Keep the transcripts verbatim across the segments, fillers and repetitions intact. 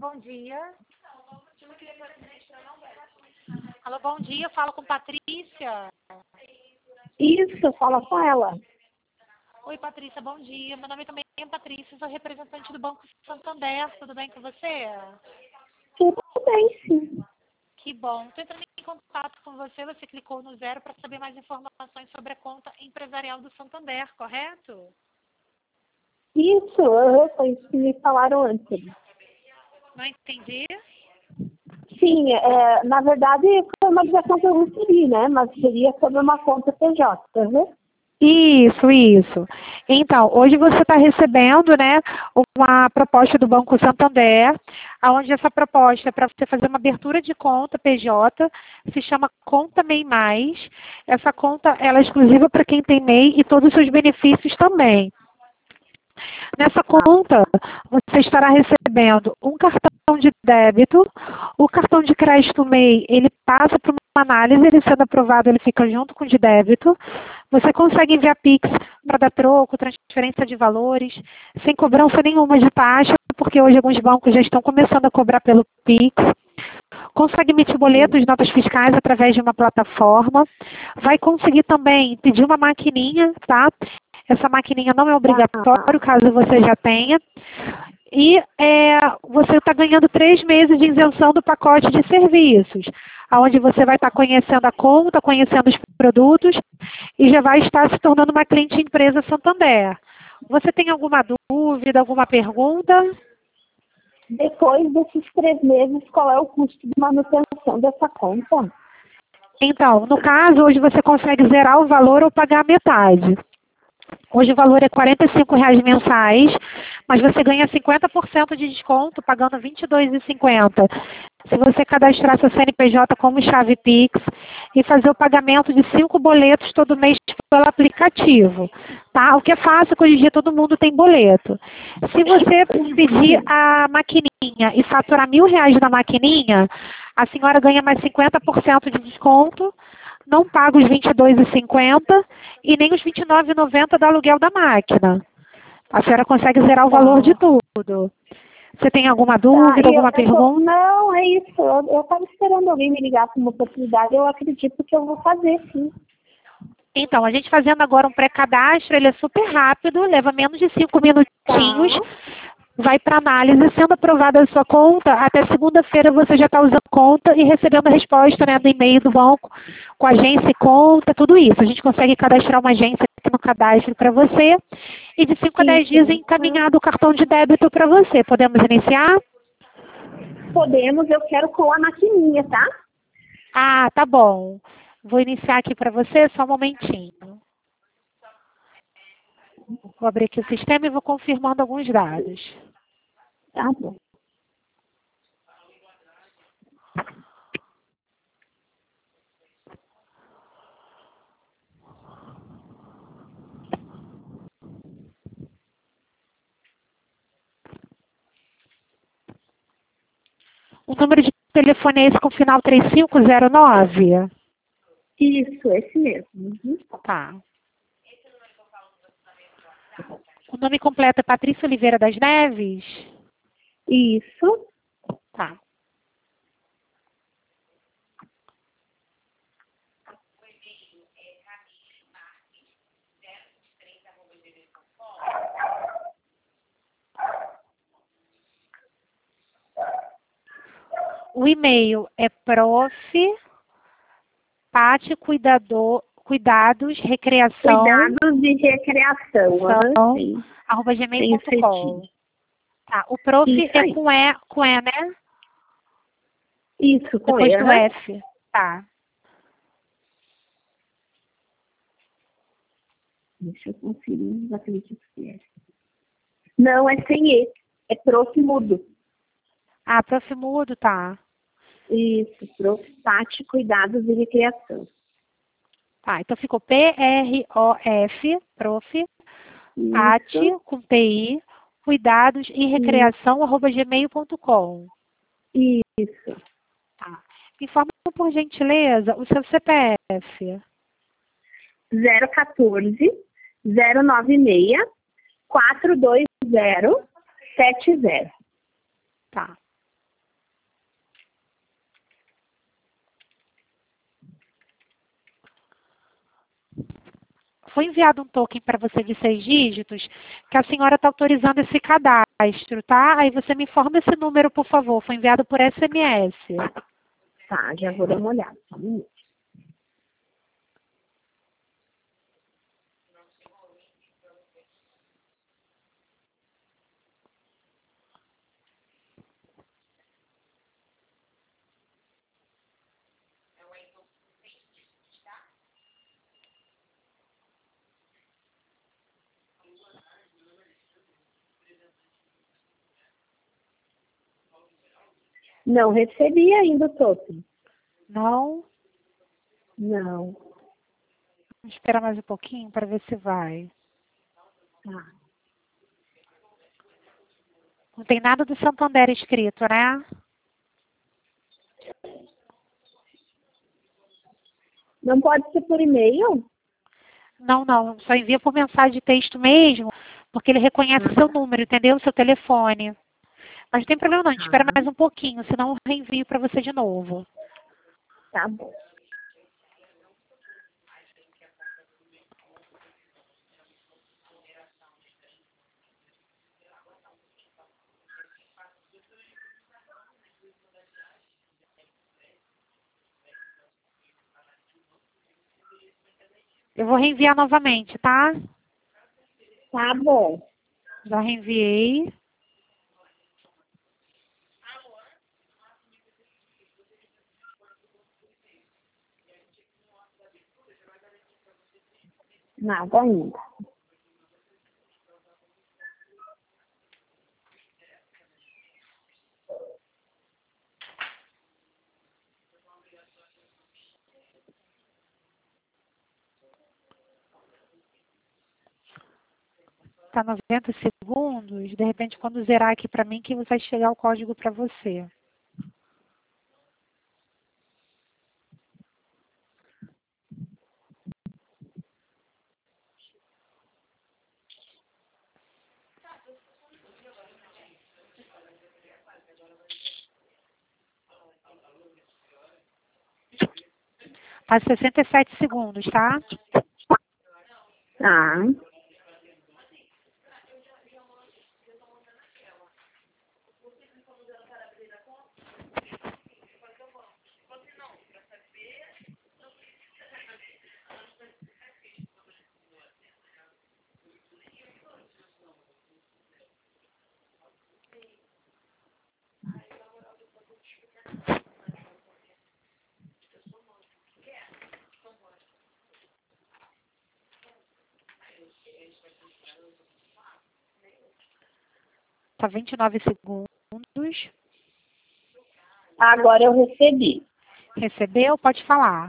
bom dia. Alô, bom dia, falo com Patrícia. Isso, fala com ela. Oi, Patrícia, bom dia. Meu nome também é Patrícia, sou representante do Banco Santander. Tudo bem com você? Tudo bem, sim. Que bom. Estou entrando em contato com você. Você clicou no zero para saber mais informações sobre a conta empresarial do Santander, correto? Isso, uhum, foi isso que me falaram antes. Não entendi. Sim, é, na verdade foi uma ligação que eu recebi, né? Mas seria sobre uma conta P J, né? Isso, isso. Então, hoje você está recebendo, né, uma proposta do Banco Santander, onde essa proposta é para você fazer uma abertura de conta P J, se chama Conta MEI Mais. Essa conta ela é exclusiva para quem tem MEI e todos os seus benefícios também. Nessa conta, você estará recebendo um cartão de débito, o cartão de crédito MEI, ele passa por uma análise, ele sendo aprovado, ele fica junto com o de débito. Você consegue enviar Pix para dar troco, transferência de valores, sem cobrança nenhuma de taxa, porque hoje alguns bancos já estão começando a cobrar pelo Pix. Consegue emitir boletos e notas fiscais através de uma plataforma. Vai conseguir também pedir uma maquininha, tá? Essa maquininha não é obrigatório, caso você já tenha. E é, você está ganhando três meses de isenção do pacote de serviços, onde você vai estar conhecendo a conta, conhecendo os produtos e já vai estar se tornando uma cliente empresa Santander. Você tem alguma dúvida, alguma pergunta? Depois desses três meses, qual é o custo de manutenção dessa conta? Então, no caso, hoje você consegue zerar o valor ou pagar a metade. Hoje o valor é quarenta e cinco reais mensais, mas você ganha cinquenta por cento de desconto pagando vinte e dois reais e cinquenta centavos. Se você cadastrar seu C N P J como chave Pix e fazer o pagamento de cinco boletos todo mês pelo aplicativo, tá? O que é fácil, que hoje em dia todo mundo tem boleto. Se você pedir a maquininha e faturar mil reais na maquininha, a senhora ganha mais cinquenta por cento de desconto, não paga os vinte e dois reais e cinquenta centavos e nem os vinte e nove reais e noventa centavos do aluguel da máquina. A senhora consegue zerar o valor de tudo. Você tem alguma dúvida, Tá, alguma eu, eu tô, pergunta? não, é isso. Eu estava esperando alguém me ligar com uma oportunidade. Eu acredito que eu vou fazer, sim. Então, a gente fazendo agora um pré-cadastro, ele é super rápido, leva menos de cinco minutinhos. Tá. Vai para análise, sendo aprovada a sua conta, até segunda-feira você já está usando conta e recebendo a resposta, né, do e-mail do banco, com agência e conta, tudo isso. A gente consegue cadastrar uma agência aqui no cadastro para você e de cinco a dez dias encaminhado o cartão de débito para você. Podemos iniciar? Podemos, eu quero com a maquininha, tá? Ah, tá bom. Vou iniciar aqui para você, só um momentinho. Vou abrir aqui o sistema e vou confirmando alguns dados. Tá bom. O número de telefone é esse com final três cinco zero nove? Isso, esse mesmo. Uhum. Tá. O nome completo é Patrícia Oliveira das Neves? Isso. Tá. O e-mail é prof. Pati Cuidador, Cuidados, Recreação. Cuidados de recreação. São, Uhum, arroba gmail ponto com. Tá. O prof Isso é aí. com E, com E, né? Isso, com Depois E, do uhum. F. Tá. Deixa eu conferir, não acredito que é. Não, é sem E. É prof mudo. Ah, prof mudo, tá. Isso, prof. Pati Cuidados de Recreação. Tá, então ficou P R O F, prof. Pati, com T I, Cuidados e Recreação, arroba gmail ponto com. Isso. Tá. Informa, por gentileza, o seu C P F. zero um quatro, zero nove seis, quatro dois zero, sete zero. Tá. foi enviado um token para você de seis dígitos, que a senhora está autorizando esse cadastro, tá? Aí você me informa esse número, por favor. Foi enviado por S M S. Tá, já vou dar uma olhada. Só um minuto. Não recebi ainda o token. Não? Não. Vamos esperar mais um pouquinho para ver se vai. Tá. Não tem nada do Santander escrito, né? Não pode ser por e-mail? Não, não. Só envia por mensagem de texto mesmo, porque ele reconhece o seu número, entendeu? O seu telefone. Mas não tem problema não, a gente espera Tá. mais um pouquinho, senão eu reenvio para você de novo. Tá bom. Eu vou reenviar novamente, tá? Tá bom. Já reenviei. Nada ainda. Tá noventa segundos. De repente, quando zerar aqui para mim, que vai chegar o código para você. Tá sessenta e sete segundos, tá? Tá. Tá vinte e nove segundos. Agora eu recebi. Recebeu? Pode falar.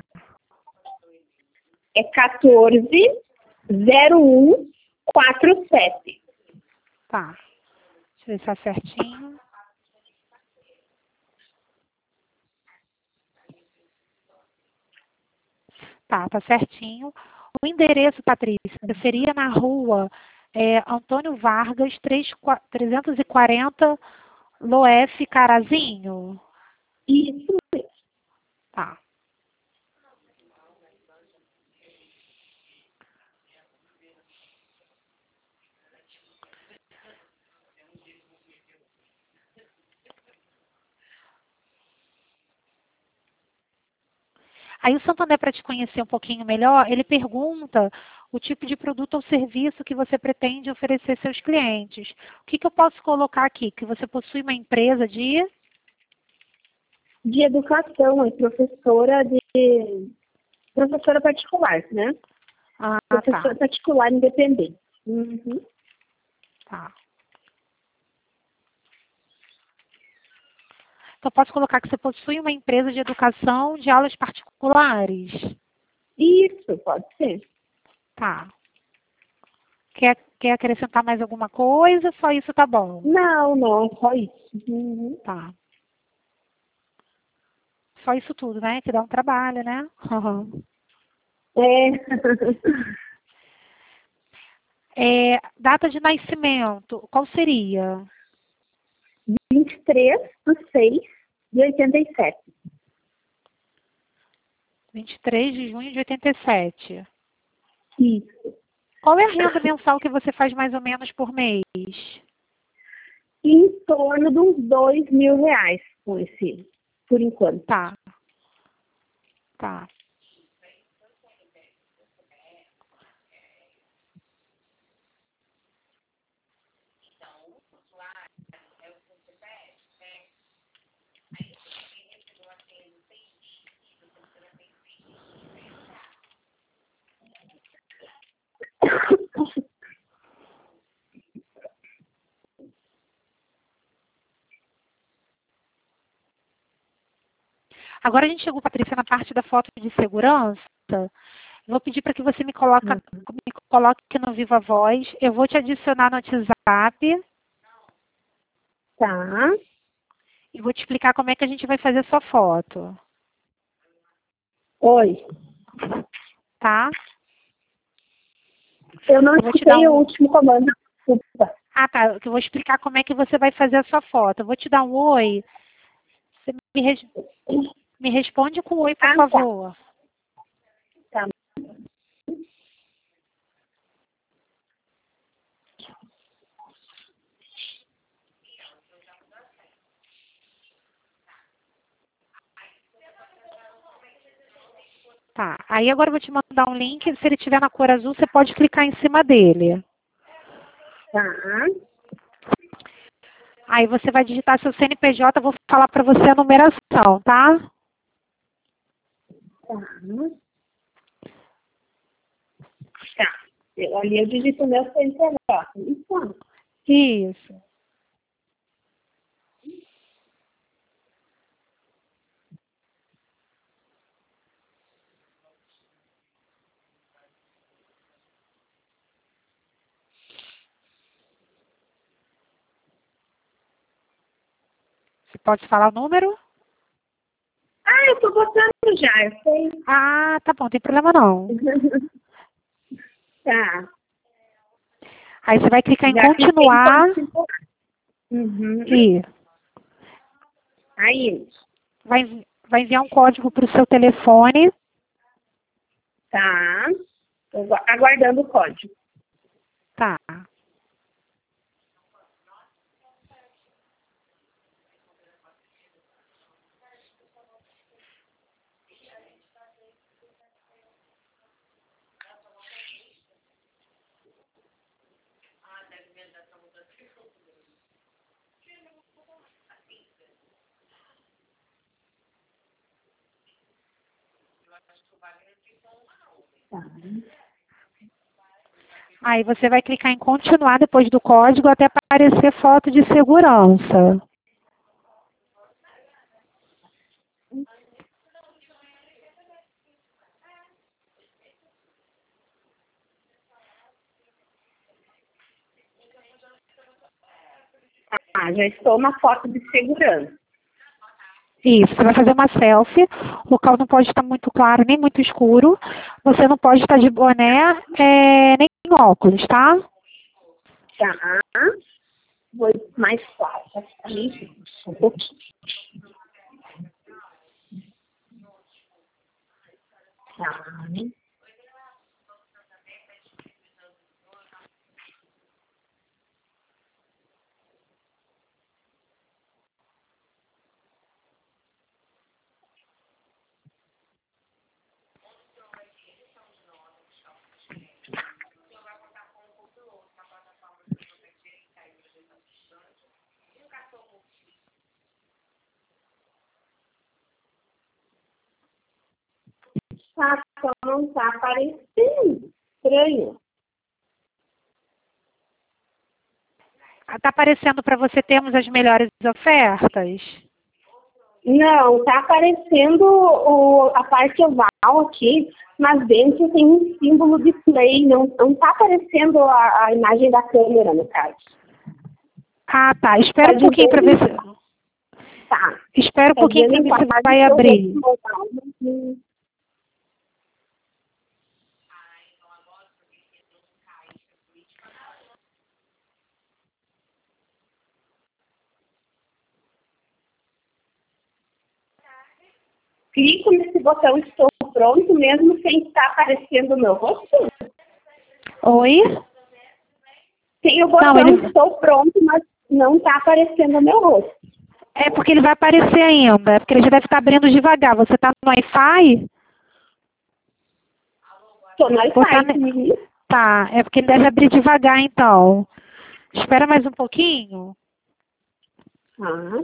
É quatorze zero um quatro sete. Tá. Deixa eu ver se tá certinho. Tá, tá certinho. O endereço, Patrícia, seria na rua é, Antônio Vargas, trezentos e quarenta, Loef, Carazinho? Isso mesmo. Tá. Aí o Santander, para te conhecer um pouquinho melhor, ele pergunta o tipo de produto ou serviço que você pretende oferecer seus clientes. O que, que eu posso colocar aqui? Que você possui uma empresa de... De educação, é professora de... Professora particular, né? Ah, Professora tá. particular independente. Uhum. Tá. Então, posso colocar que você possui uma empresa de educação de aulas particulares. Isso, pode ser. Tá. Quer, quer acrescentar mais alguma coisa? Só isso tá bom. Não, não, só isso. Uhum. Tá. Só isso tudo, né? Que dá um trabalho, né? É. É, data de nascimento, qual seria? vinte e três de seis de oitenta e sete. vinte e três de junho de oitenta e sete. Isso. Qual é a renda mensal que você faz mais ou menos por mês? Em torno de uns dois mil reais com esse, por enquanto. Tá. Tá. Agora a gente chegou, Patrícia, na parte da foto de segurança. Vou pedir para que você me, coloca, me coloque no Viva Voz. Eu vou te adicionar no WhatsApp. Tá. E vou te explicar como é que a gente vai fazer a sua foto. Oi. Tá? Eu não Eu vou te escutei dar um... o último comando. Desculpa. Ah, tá. Eu vou explicar como é que você vai fazer a sua foto. Eu vou te dar um oi. Você me, res... me responde com oi, por Ah, favor. Tá. Tá. Aí agora eu vou te mandar um link. Se ele estiver na cor azul, você pode clicar em cima dele. Tá. Aí você vai digitar seu C N P J, eu vou falar para você a numeração, tá? Tá. Tá. Eu, ali eu digito meu C N P J. Isso. Isso. Você pode falar o número? Ah, eu tô botando já, eu sei. Ah, tá bom, não tem problema não. Tá. Aí você vai clicar em Já cliquei continuar. em continuar. Uhum. E Aí. vai, vai enviar um código para o seu telefone. Tá. Tô agu- aguardando o código. Tá. Tá. Aí você vai clicar em continuar depois do código até aparecer foto de segurança. Ah, já estou na foto de segurança. Isso, você vai fazer uma selfie. O local não pode estar muito claro nem muito escuro. Você não pode estar de boné é, nem óculos, tá? Tá. Vou mais claro. Aqui. Um pouquinho. Tá. Tá, só não tá aparecendo. Estranho. Está aparecendo para você termos as melhores ofertas? Não, tá aparecendo o, a parte oval aqui, mas dentro tem um símbolo de play. Não, não tá aparecendo a, a imagem da câmera, no caso. Ah, tá. Espera Tá um pouquinho para ver dizendo, se... tá. Espera um Tá pouquinho dizendo para em ver se quadro vai que eu abrir. vou botar. Uhum. Clico nesse botão estou pronto, mesmo sem estar aparecendo o meu rosto? Oi? Tem o botão Não, ele... estou pronto, mas não está aparecendo o meu rosto. É porque ele vai aparecer ainda. É porque ele já deve estar abrindo devagar. Você está no Wi-Fi? Estou no Ou tá... Wi-Fi. Uhum. Tá, é porque ele deve abrir devagar, então. Espera mais um pouquinho. Ah.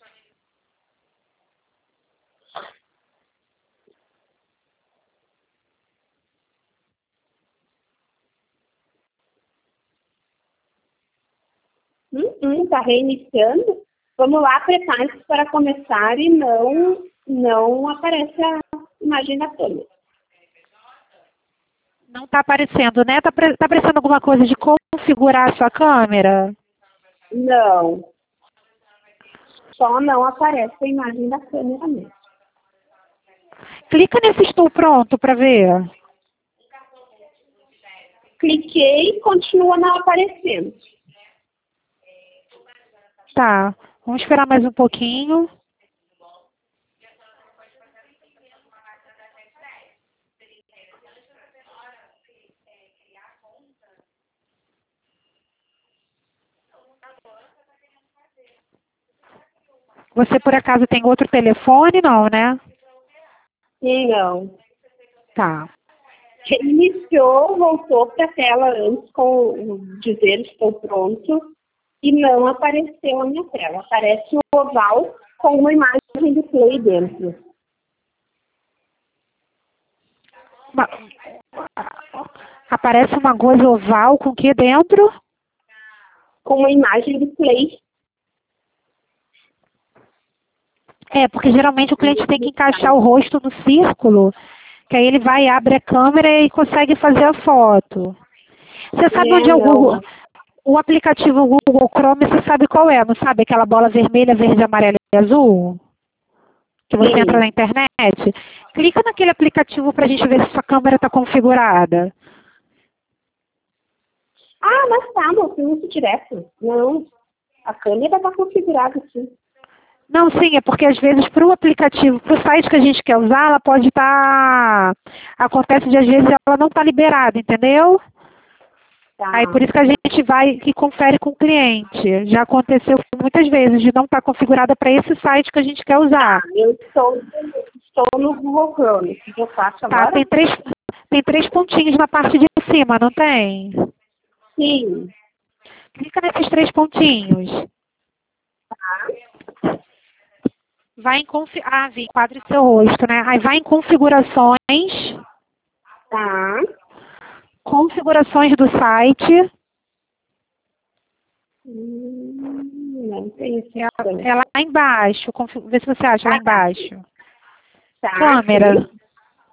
Hum, está reiniciando. Vamos lá, prepare-se para começar e não, não aparece a imagem da câmera. Não está aparecendo, né? Está tá aparecendo alguma coisa de configurar a sua câmera? Não. Só não aparece a imagem da câmera mesmo. Clica nesse estou pronto para ver. Cliquei e continua não aparecendo. Tá, vamos esperar mais um pouquinho. Você por acaso tem outro telefone? Não, né? Não. Tá. Reiniciou, voltou para a tela antes com o dizer estou pronto e não apareceu a minha tela. Aparece um oval com uma imagem de play dentro. Uma- Aparece uma coisa oval com o que dentro? Com uma imagem de play. É, porque geralmente o cliente tem que encaixar o rosto no círculo, que aí ele vai, abre a câmera e consegue fazer a foto. Você sabe É, onde é o não. Google? O aplicativo Google Chrome, você sabe qual é, não sabe? Aquela bola vermelha, verde, amarela e azul? Que você entra na Sim. internet? Clica naquele aplicativo para a gente ver se sua câmera está configurada. Ah, mas tá, não fiz isso direto. Não. A câmera está configurada sim. Não, sim, é porque às vezes para o aplicativo, para o site que a gente quer usar, ela pode estar... Acontece de às vezes ela não está liberada, entendeu? Tá. Aí por isso que a gente vai e confere com o cliente. Já aconteceu muitas vezes de não estar configurada para esse site que a gente quer usar. Eu estou, estou no Google Chrome. O que eu faço Tá, agora? tem três, tem três pontinhos na parte de cima, não tem? Sim. Clica nesses três pontinhos. Tá. Vai em confi... Ah, vi, quadre seu rosto, né? Aí vai em configurações, Tá. configurações do site. Hum, não tem esse É, botão. é lá embaixo. Confi... Vê se você acha lá Ah, tá. embaixo. Tá, Câmera. sim.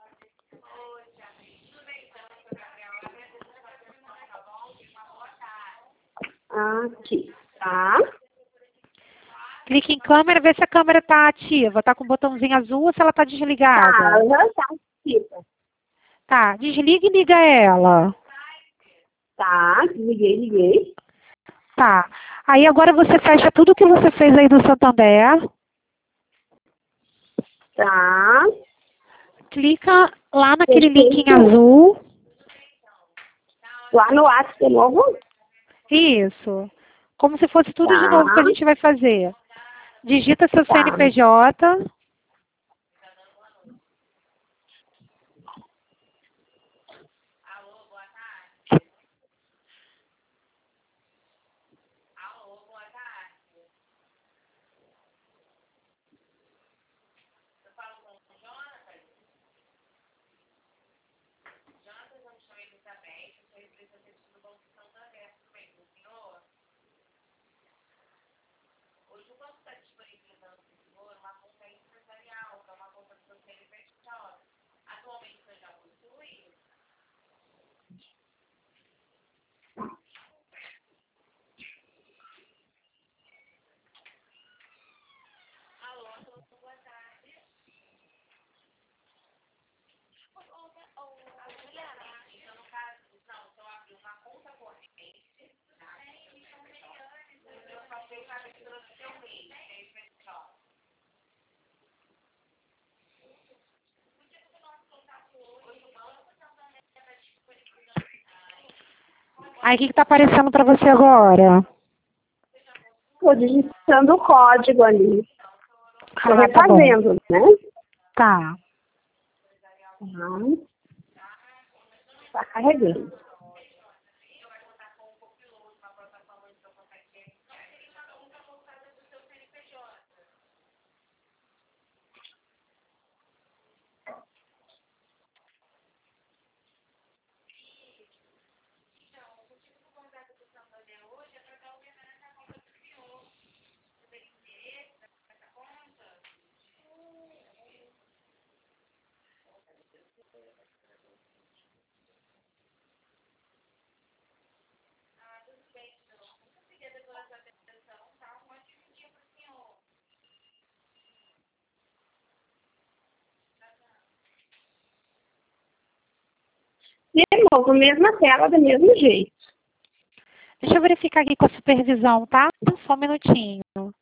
Aqui. Tá. Clique em câmera, vê se a câmera está ativa. Está com o botãozinho azul ou se ela está Tá, desligada. aham, tá ativa. Tá, desliga e liga ela. Tá, desliguei, liguei. Tá. Aí agora você fecha tudo que você fez aí do Santander. Tá. Clica lá naquele link em Perfeito. azul. Lá no WhatsApp de novo. Isso. Como se fosse tudo de Tá. novo que a gente vai fazer. Digita seu Tá. C N P J. Aí o que está aparecendo para você agora? Estou digitando o código ali. Estou Ah, tá bom. refazendo, né? Tá. Está carregando. De novo, mesma tela, do mesmo jeito. Deixa eu verificar aqui com a supervisão, tá? Só um minutinho.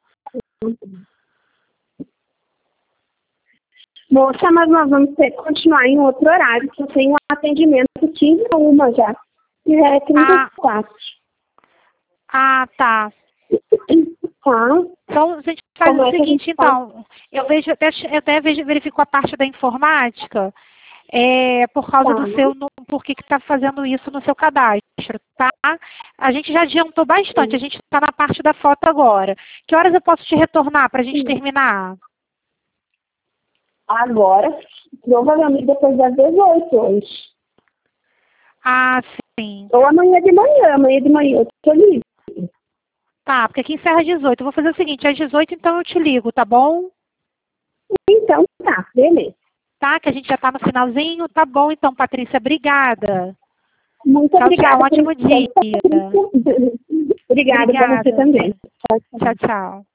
Moça, mas nós vamos ter que continuar em outro horário, que eu tenho um atendimento quinze a uma já. E já é trinta e quatro. Ah, tá. Tá. Então, a gente faz Como o é que a seguinte, gente então. Eu vejo, até, eu até vejo, verifico a parte da informática, é, por causa Tá. do seu, no- por que está fazendo isso no seu cadastro, tá? A gente já adiantou bastante, a gente está na parte da foto agora. Que horas eu posso te retornar para a gente Sim. terminar? Agora, provavelmente depois das dezoito hoje. Ah, sim. Ou amanhã de manhã, amanhã de manhã eu tô livre. Tá, porque aqui encerra às dezoito. Eu vou fazer o seguinte, às dezoito então eu te ligo, tá bom? Então, tá, beleza. Tá, que a gente já tá no finalzinho. Tá bom então, Patrícia, obrigada. Muito Tchau, obrigada. tchau, ótimo por... dia. Obrigada para você Obrigada. também. Tchau, tchau. Tchau, tchau.